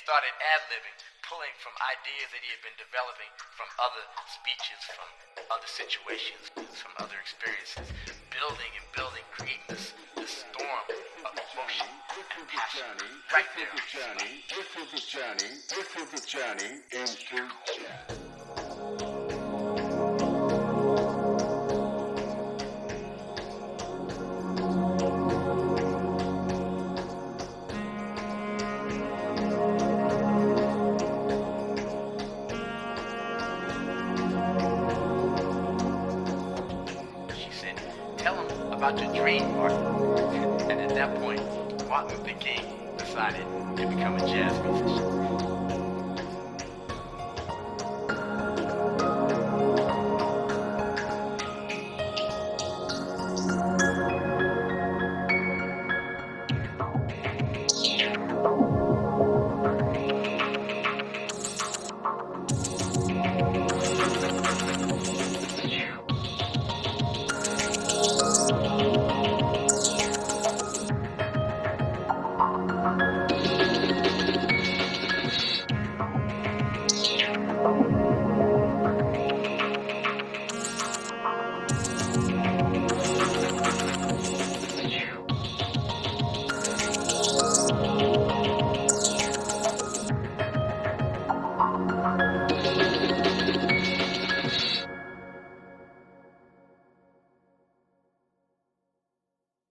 started ad-libbing, pulling from ideas that he had been developing from other speeches, from other situations, from other experiences, building and building, creating this storm of emotion and passion right there. This is the journey into jazz. Tell him about your dream, Martin. And at that point, Martin Luther King decided to become a jazz musician.